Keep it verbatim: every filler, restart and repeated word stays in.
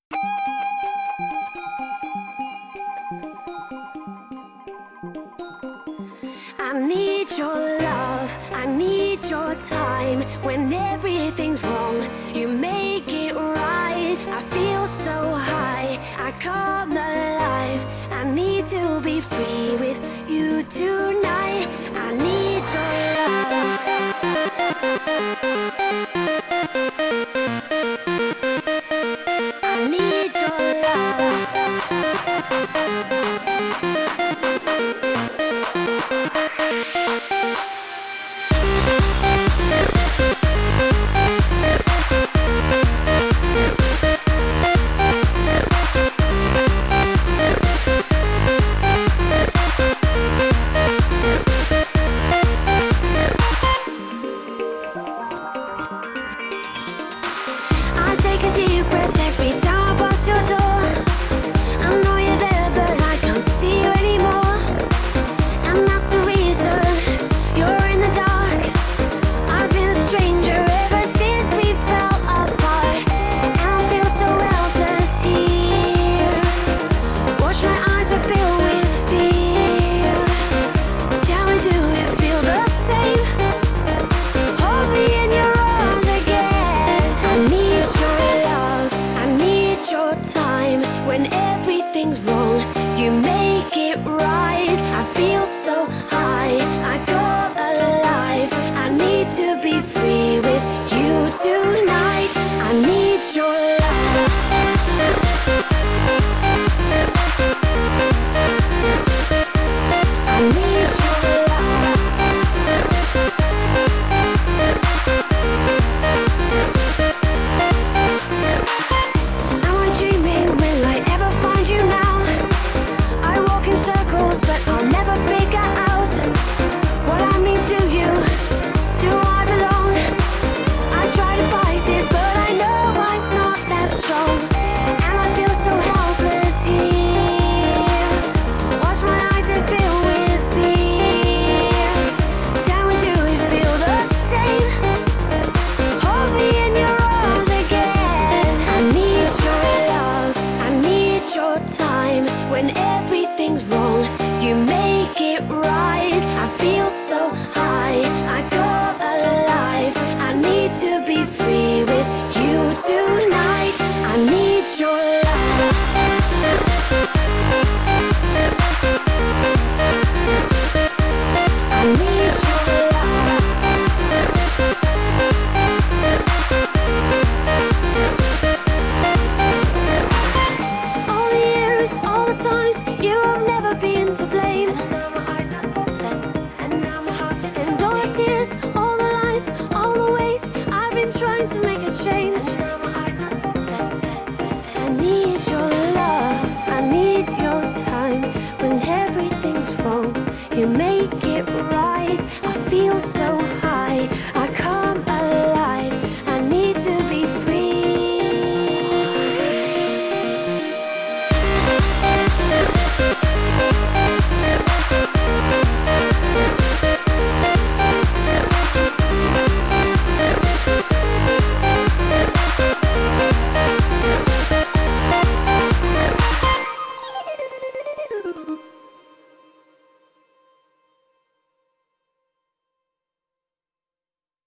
I need your love, I need your time. When everything's wrong, you make it right. I feel so high, I come alive. I need to be free with you tonight. I need your love. I need your love. I take a deep breath every time I pass your door. I know you're there, but I can't see you anymore. And that's the reason you're in the dark. I've been a stranger ever since we fell apart. And I feel so helpless here. Watch my eyes are filled with fear. Tell me, do you feel the same? Hold me in your arms again. I need your love, I need your time. When everything's wrong, you make it right. I feel so high, I come alive. I need to be free with you tonight. I need your love. I need your love. Am I dreaming? Will I ever find you now? I walk in circles, but I'll never figure out what I mean to you. Do I belong? I try to fight this, but I know I'm not that strong. And I feel so helpless here. Watch my eyes and fill with fear. Tell me, do you feel the same? Hold me in your arms again. I need your love, I need your time. When everything's wrong, you make it right. I feel so high, I come alive. I need to be free with you tonight. I need your